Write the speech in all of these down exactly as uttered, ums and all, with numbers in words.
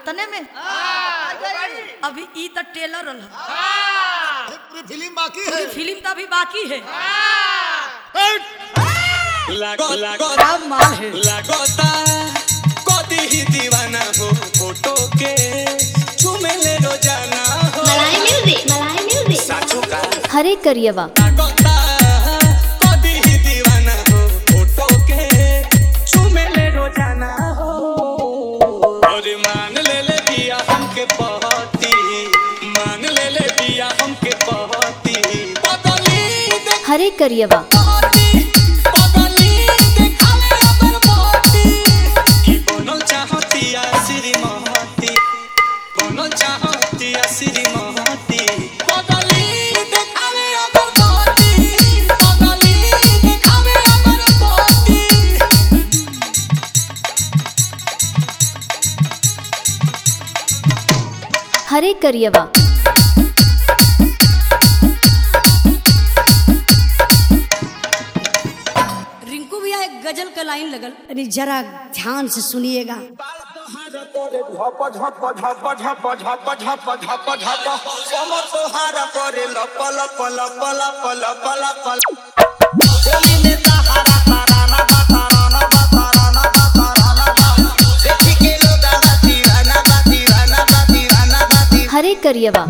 तने में अभी ई त टेलर रहा पूरी फिल्म बाकी है। फिल्म तो अभी बाकी है। लागो लागो अब माल है लागोता कोदी ही दीवाना हो फोटो के चूमे ले रोजाना हो मलाई म्यूजिक मलाई म्यूजिक साचू का हरे करियवा लागोता कोदी ही दीवाना हो फोटो के चूमे ले रोजाना हो और मान ले ले पिया हमके पहती मान ले ले पिया हमके पहती बदली दे हरे करियवा हरे करियवा रिंकू भैया एक गजल का लाइन लगल अरे जरा ध्यान से सुनिएगा। हरे करियवा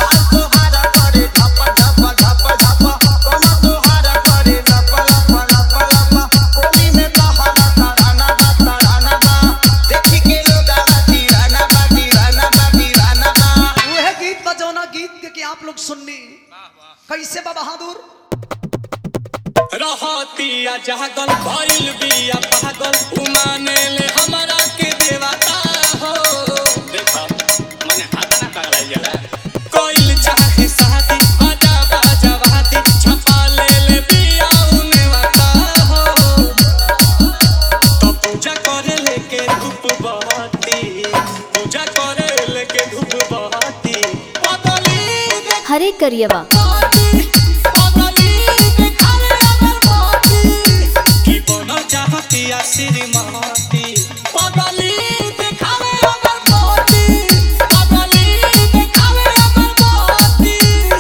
आप लोग सुननी कैसे बा बहादुर रहतिया जागल भइल बिया पागल उमाने ले हमरा के देवता हो देखा माने हाथ ना करल जाला कोइल चाहे शादी आजा बाजा वादी छपा ले ले बिया उने वाता हो तो पूजा करे लेके धूप बहती पूजा करे लेके धूप बहती बदली हरे करियवा श्रीमती पगली दिखावे अगर मोती पगली दिखावे अगर मोती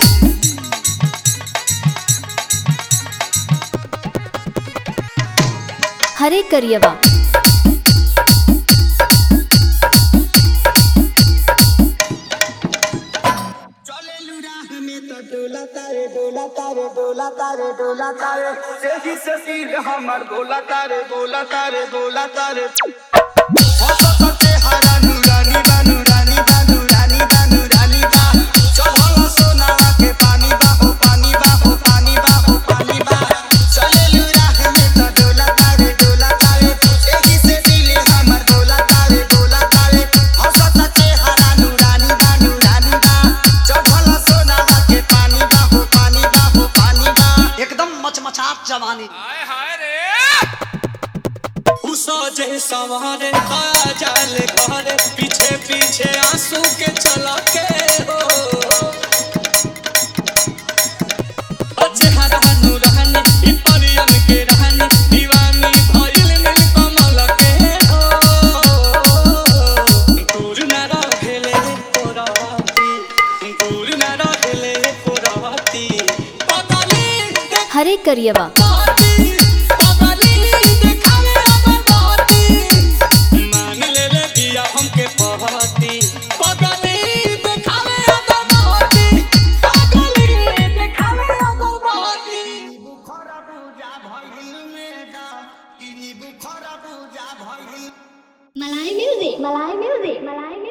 हरे करियवा चले लुराह में तो डोला तारे डोला तारे डोला तारे डोला तारे सेही से सिर हमर डोला तारे डोला तारे डोला तारे फोटो करते हरा नूरानी बानू रानी बानू रानी बानू रानी बा चढ़ल सोनावा के पानी बा हो पानी बा हो पानी बा हो पानी बा चले लुराह में तो डोला तारे डोला तारे सेही से दिल हमर डोला तारे डोला तारे हंसत चेहरा नूरानी बानू रानी बा चढ़ल सोनावा के पानी बा हो पानी बा हो पानी बा एकदम मचमचात जवानी सजे सवारे आया जाले घरे पीछे पीछे आंसू के चला के हो अच्छे हरा नूरानी परियन के रहनी दीवानी भइल में कमल के हो दूर न रहेले कोराती दूर न रहेले कोराती पगली हरे करियवा हमके पहती पगली दिखावे अगर मोती पगली दिखावे अगर मोती बुखरा पूजा भइल मेरा इनी बुखरा पूजा भइल मलाई म्यूजिक मलाई म्यूजिक मलाई